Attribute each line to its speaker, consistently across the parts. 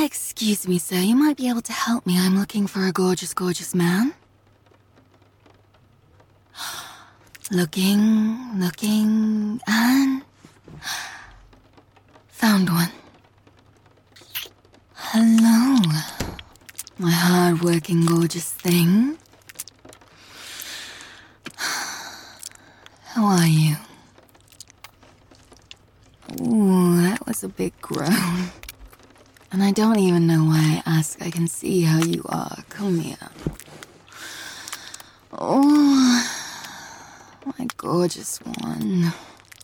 Speaker 1: Excuse me, sir. You might be able to help me. I'm looking for a gorgeous, gorgeous man. Looking, and... found one. Hello, my hard-working, gorgeous thing. How are you? Ooh, that was a big groan. And I don't even know why I ask. I can see how you are. Come here. Oh, my gorgeous one.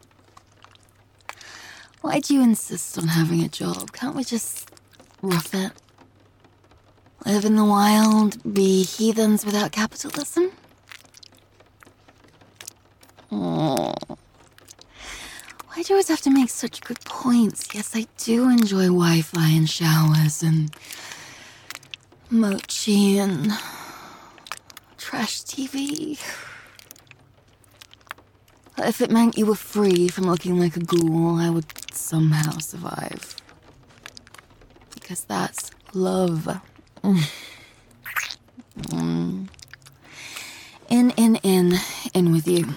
Speaker 1: Why do you insist on having a job? Can't we just rough it? Live in the wild, be heathens without capitalism? Oh. Why do you always have to make such good points? Yes, I do enjoy Wi-Fi and showers and mochi and trash TV. If it meant you were free from looking like a ghoul, I would somehow survive. Because that's love. In with you.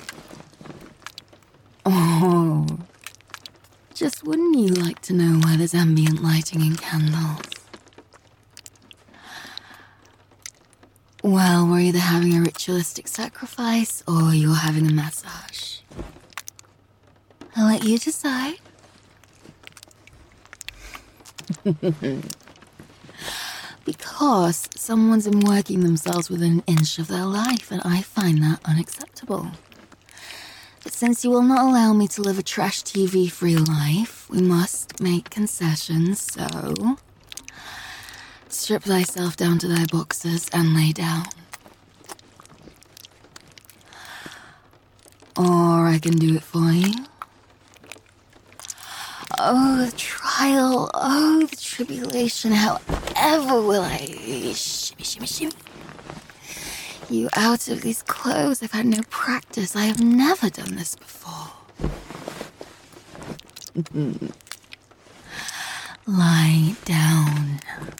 Speaker 1: Oh, just wouldn't you like to know why there's ambient lighting and candles? Well, we're either having a ritualistic sacrifice or you're having a massage. I'll let you decide. Because someone's been working themselves within an inch of their life, and I find that unacceptable. But since you will not allow me to live a trash TV-free life, we must make concessions, so... strip thyself down to thy boxers and lay down. Or I can do it for you. Oh, the trial, oh, the tribulation, however will I... shimmy. You out of these clothes, I've had no practice. I have never done this before. Lie down.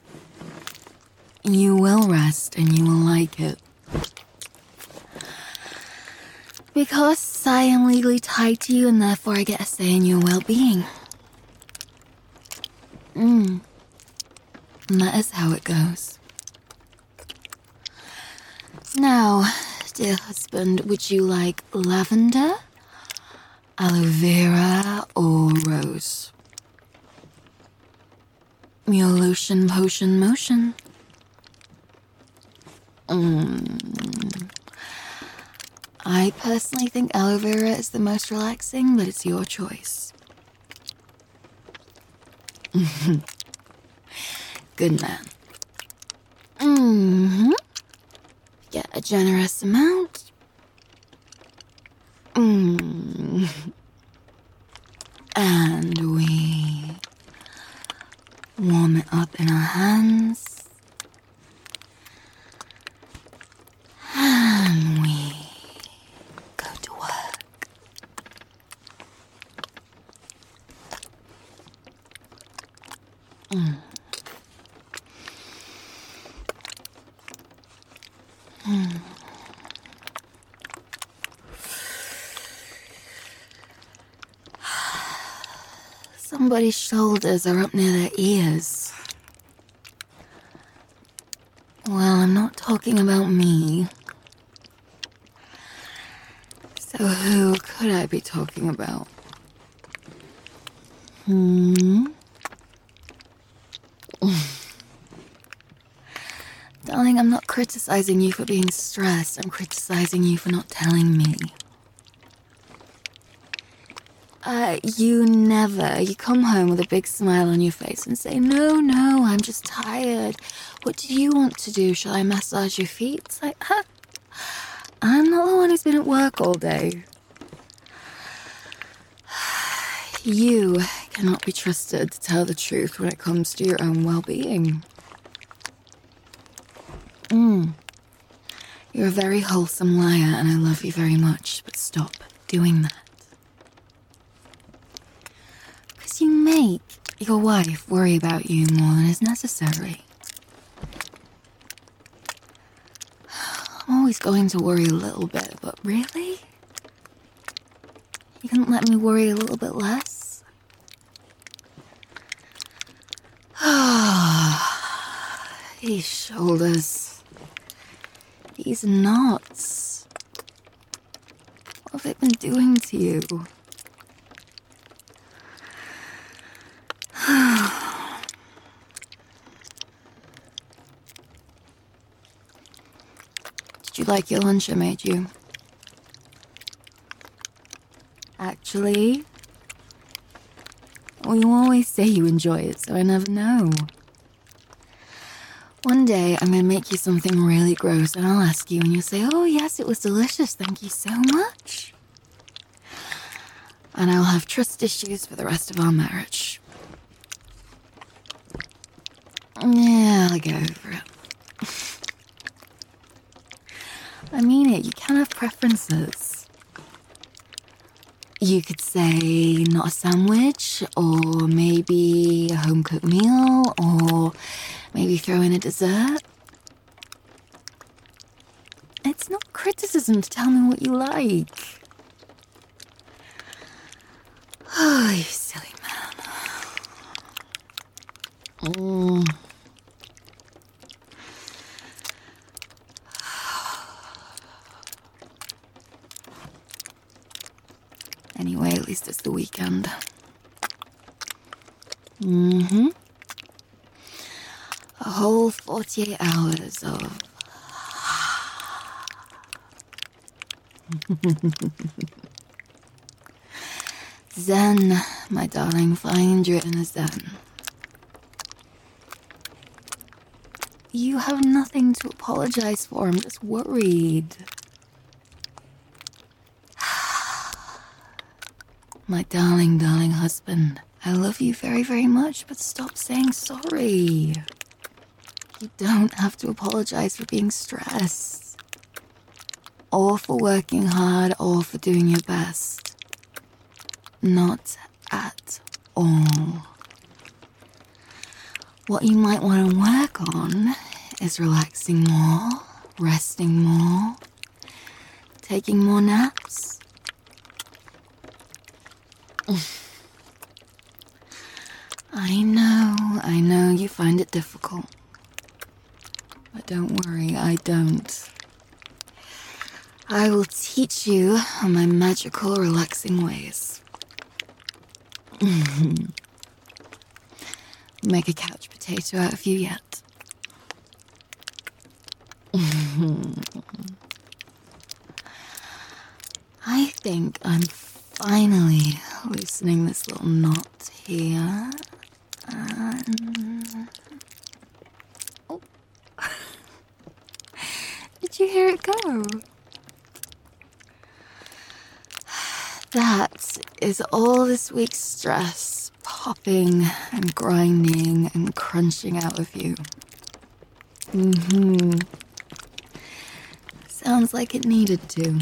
Speaker 1: You will rest and you will like it. Because I am legally tied to you and therefore I get a say in your well-being. And that is how it goes. Now, dear husband, would you like lavender, aloe vera, or rose? Your lotion, potion, motion. I personally think aloe vera is the most relaxing, but it's your choice. Good man. Get a generous amount. And we warm it up in our hands. And we go to work. Somebody's shoulders are up near their ears. Well, I'm not talking about me. So who could I be talking about? Darling, I'm not criticizing you for being stressed. I'm criticizing you for not telling me. You come home with a big smile on your face and say, no, I'm just tired. What do you want to do? Shall I massage your feet? It's like, I'm not the one who's been at work all day. You cannot be trusted to tell the truth when it comes to your own well-being. You're a very wholesome liar and I love you very much, but stop doing that. Because you make your wife worry about you more than is necessary. I'm always going to worry a little bit, but really? You couldn't let me worry a little bit less? These shoulders. These knots. What have they been doing to you? Did you like your lunch I made you? Actually? Well, you always say you enjoy it, so I never know. One day, I'm gonna make you something really gross, and I'll ask you, and you'll say, oh yes, it was delicious, thank you so much. And I'll have trust issues for the rest of our marriage. Yeah, I'll get over it. I mean it, you can have preferences. You could say not a sandwich, or maybe a home-cooked meal, or maybe throw in a dessert. It's not criticism to tell me what you like. Oh, you silly man. Anyway, at least it's the weekend. A whole 48 hours of... Zen, my darling, find your inner Zen. You have nothing to apologize for, I'm just worried. My darling, darling husband, I love you very, very much, but stop saying sorry. You don't have to apologize for being stressed, or for working hard, or for doing your best. Not at all. What you might want to work on is relaxing more, resting more, taking more naps. I know you find it difficult. But don't worry, I don't. I will teach you my magical, relaxing ways. Make a couch potato out of you yet. I think I'm finally loosening this little knot here. Oh. Did you hear it go? That is all this week's stress popping and grinding and crunching out of you. Sounds like it needed to.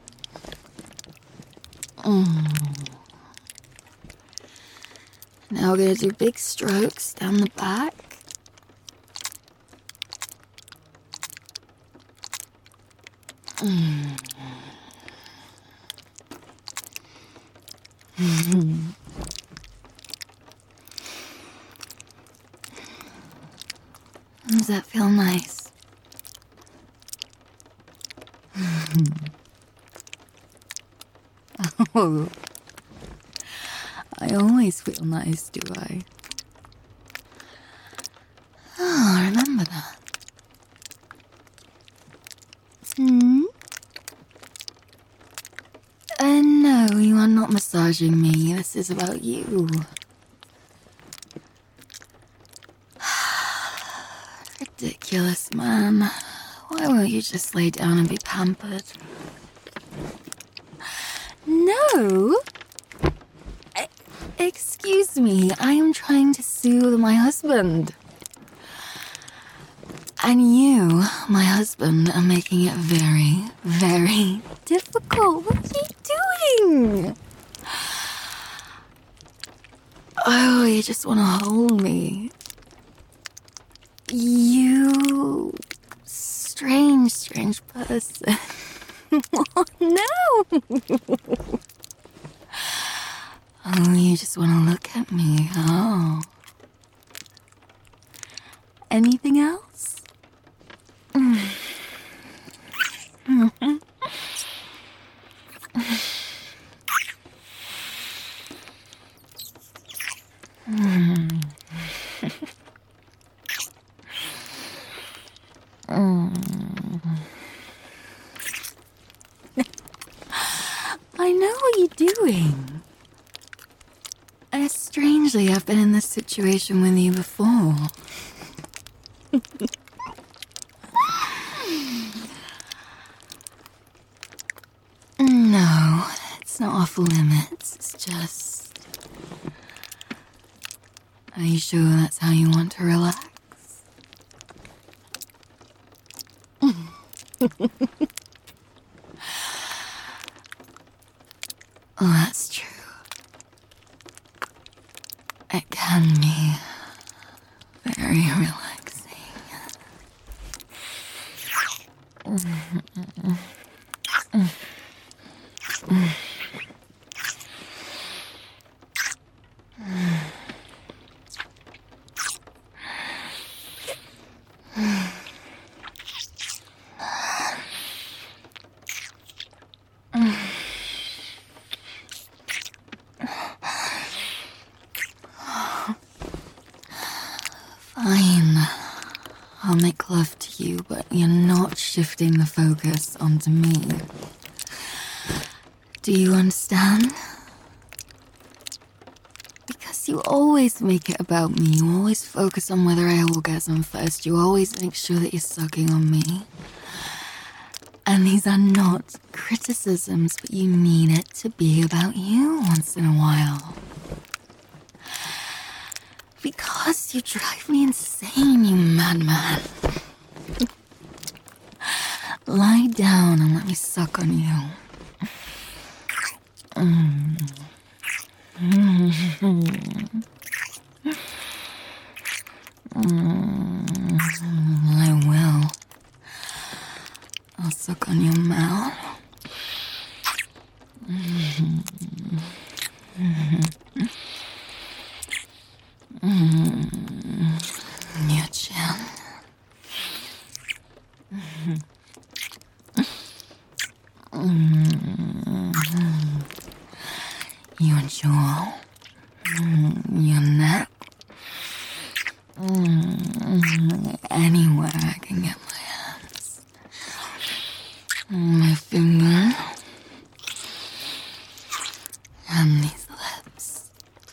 Speaker 1: Now we're gonna do big strokes down the back. Does that feel nice? Oh, I always feel nice, do I? Oh, remember that. No, you are not massaging me. This is about you. Ridiculous, man. Why won't you just lay down and be pampered? No! Excuse me, I am trying to soothe my husband. And you, my husband, are making it very, very difficult. What are you doing? Oh, you just want to hold me. You strange person. Oh, no! Oh, you just want to look at me, oh. Anything else? I know what you're doing. Strangely, I've been in this situation with you before. No, it's not off limits. It's just... Are you sure that's how you want to relax? Oh, that's true. It can be very relaxing. Fine. I'll make love to you, but you're not shifting the focus onto me. Do you understand? Because you always make it about me. You always focus on whether I orgasm first. You always make sure that you're sucking on me. And these are not criticisms, but you need it to be about you once in a while. Because you drive me insane, you madman. Lie down and let me suck on you. I will. I'll suck on your mouth. Your chin. Your jaw. Your neck. Anywhere I can get my hands. My finger. And these lips.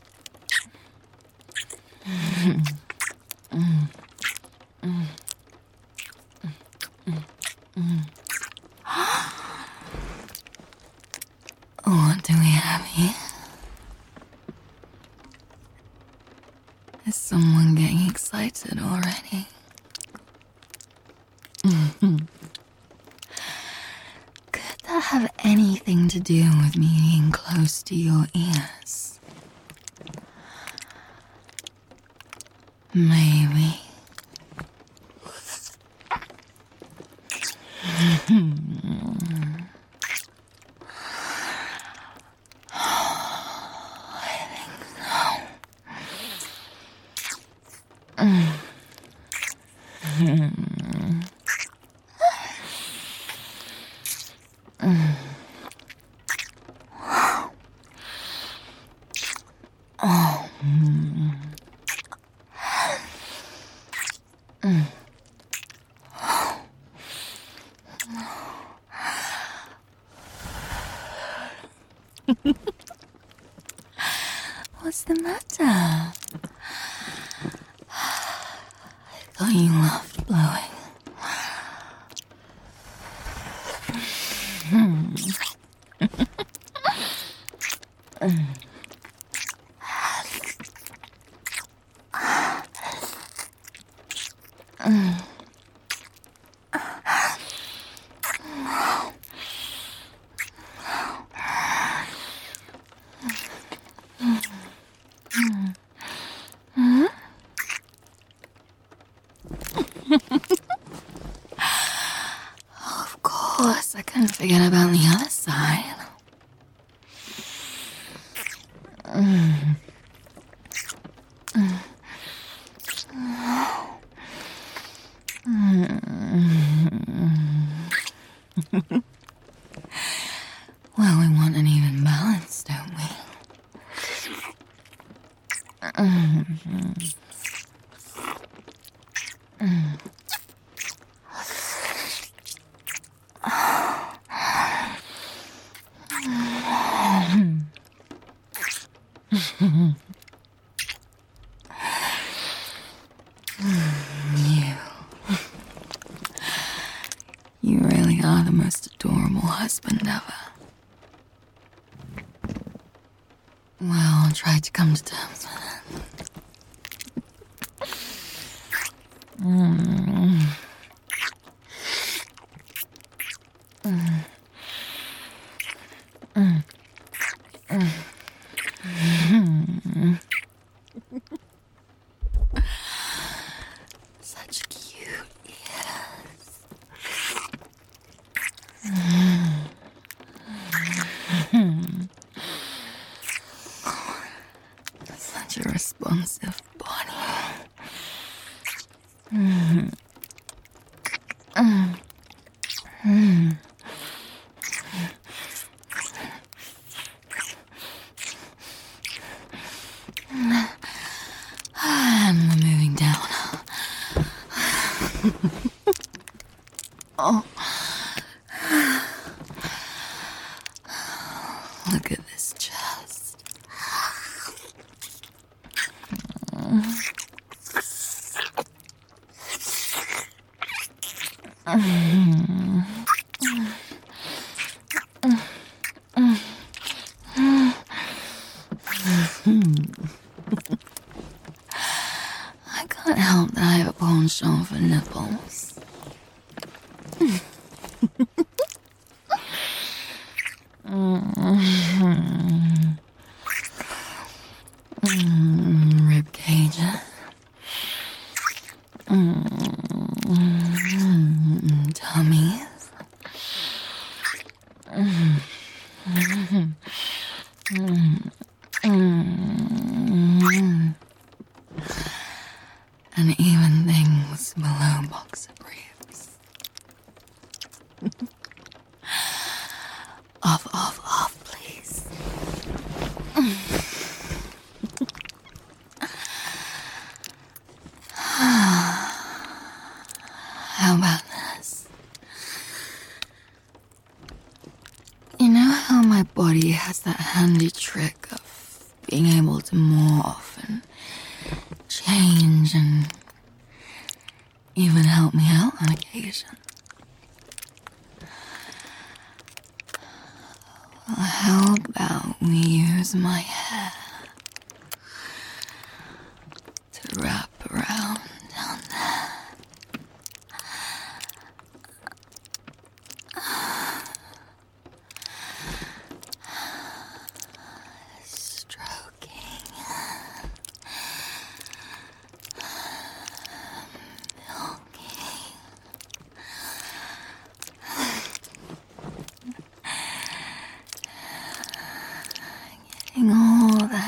Speaker 1: What do we have here? Is someone getting excited already? Could that have anything to do with me being close to your ears? Maybe. What's the matter? I thought you loved blowing. forget about the other side. Well, we want an even balance, don't we? You really are the most adorable husband ever. Well, I'll try to come to terms with it. Such cute ears. Such a responsive body. And we're moving down. Oh. Look at this chest. I can't help that I have a penchant for nipples. Rib cages. Tummies. And even things below boxer briefs. Off, please. How about this? You know how my body has that handy trick of being able to morph and change and even help me out on occasion? Well, how about we use my hair to wrap around down there? Stroking, milking. Getting all that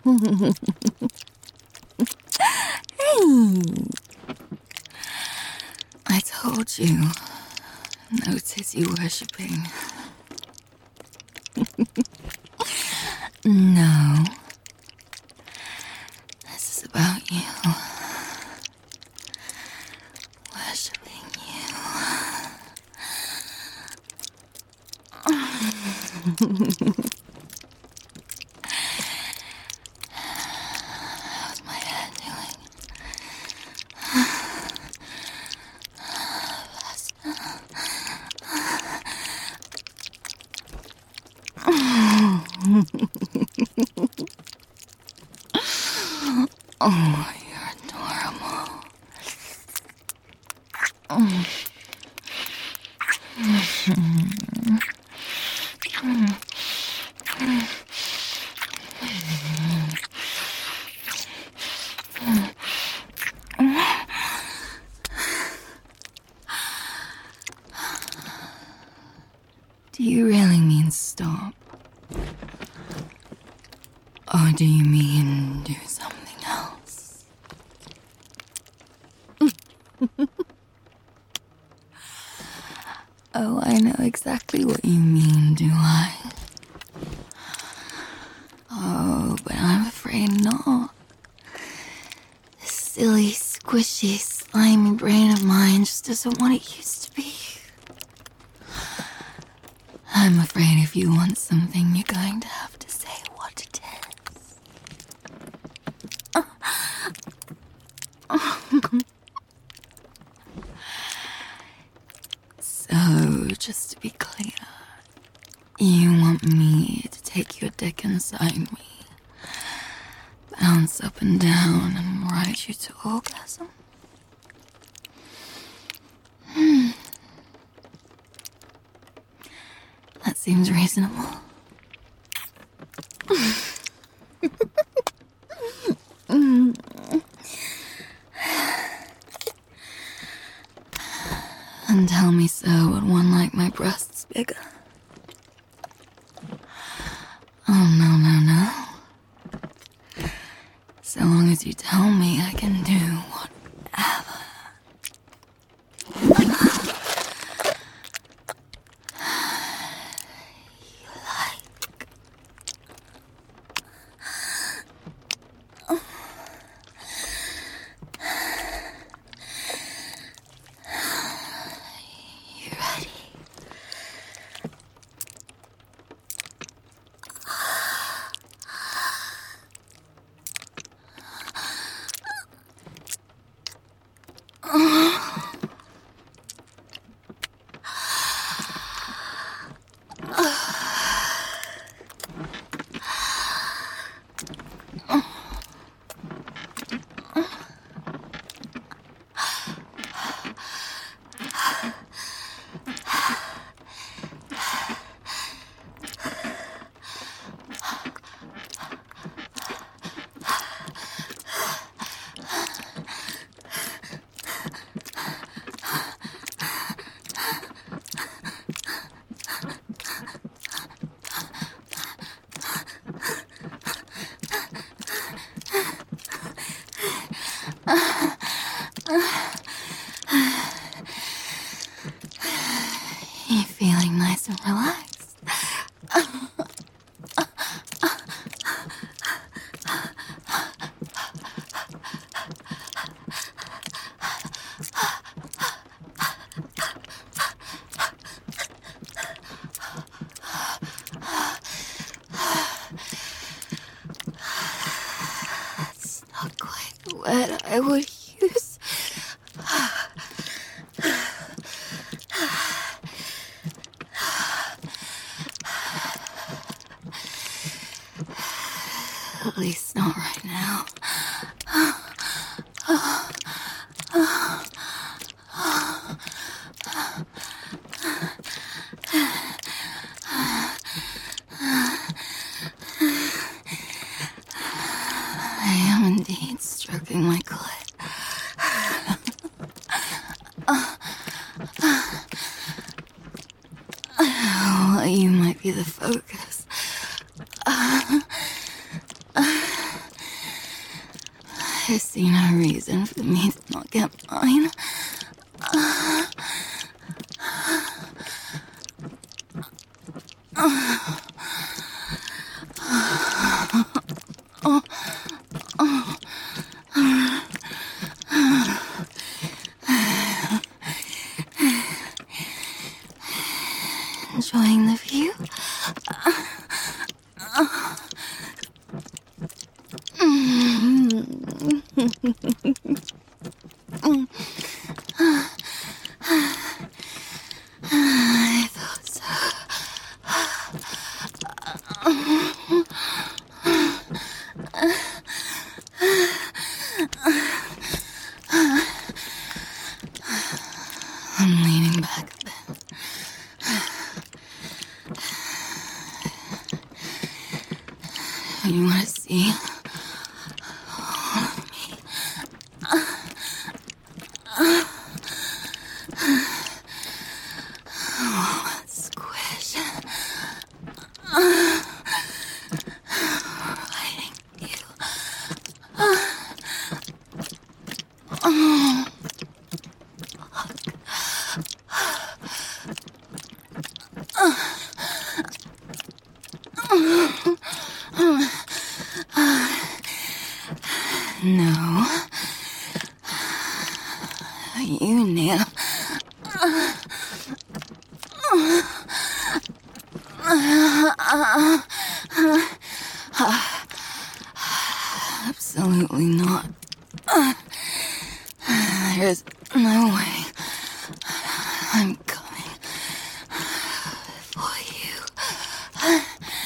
Speaker 1: Hey! I told you. No titty worshipping. No. This is about you. Worshipping you. How's my head doing? Oh, you're adorable. Do you really mean stop? Or do you mean do something else? Oh, I know exactly what you mean, do I? Oh, but I'm afraid not. This silly, squishy, slimy brain of mine just isn't what it used to be. I'm afraid if you want something, you're going to have to say what it is. So, just to be clear, you want me to take your dick inside me, bounce up and down, and ride you to orgasm? That seems reasonable. And tell me so, would one like my breasts bigger? Oh, no. So long as you tell me, I can do whatever. You like. You ready? You feeling nice and relaxed? That's not quite the word I would use. At least not right now. I am indeed stroking my clit. Well, you might be the focus. I see no reason for me to not get mine. Enjoying the view? I thought so. I'm leaning back a bit. You want to see? Oh, squish. Riding you. No. You kneel. Absolutely not. There's no way. I'm coming for you.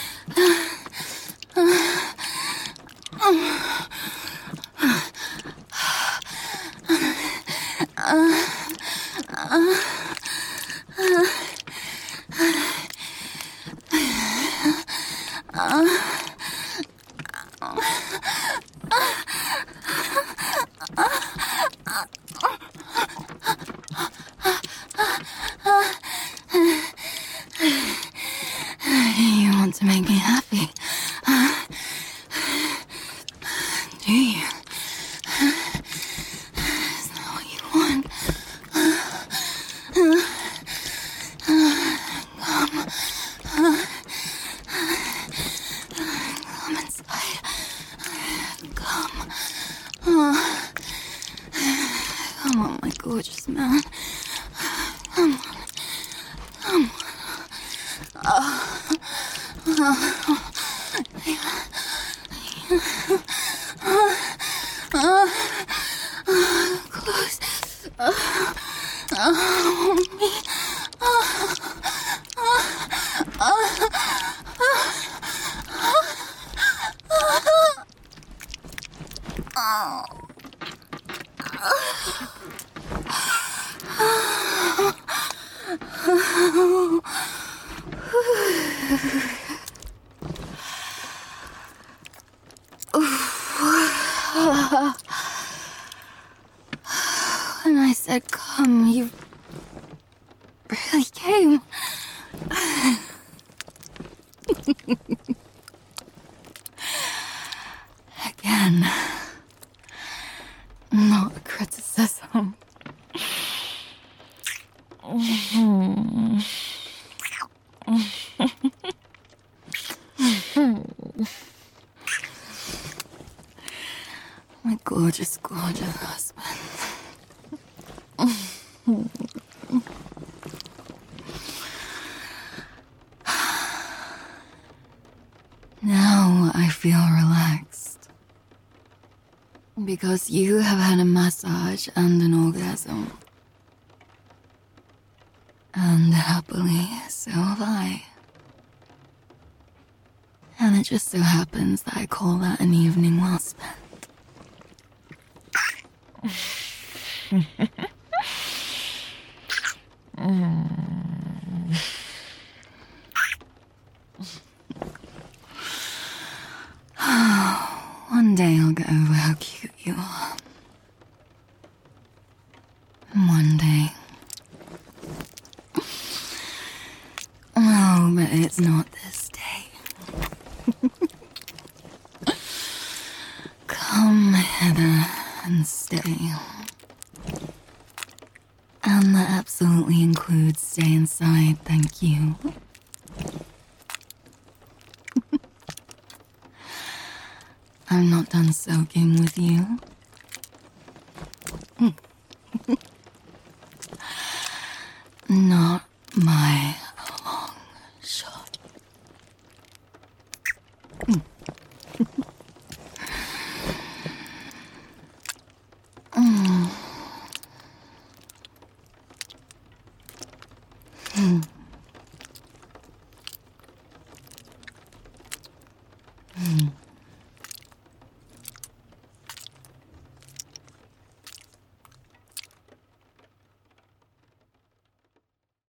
Speaker 1: You want to make me happy, do you? Is that what you want? Come inside. Come. Come on, my gorgeous man. Come on. Come on. Close. Me. When I said come, you really came. Again, not a criticism. My gorgeous, gorgeous husband. Now I feel relaxed. Because you have had a massage and an orgasm. And happily, so have I. And it just so happens that I call that an evening well spent. One day I'll get over how cute you are. One day. Oh, but it's not this day. Come together and stay. And that absolutely includes stay inside, thank you. I'm not done soaking with you. Not my long shot.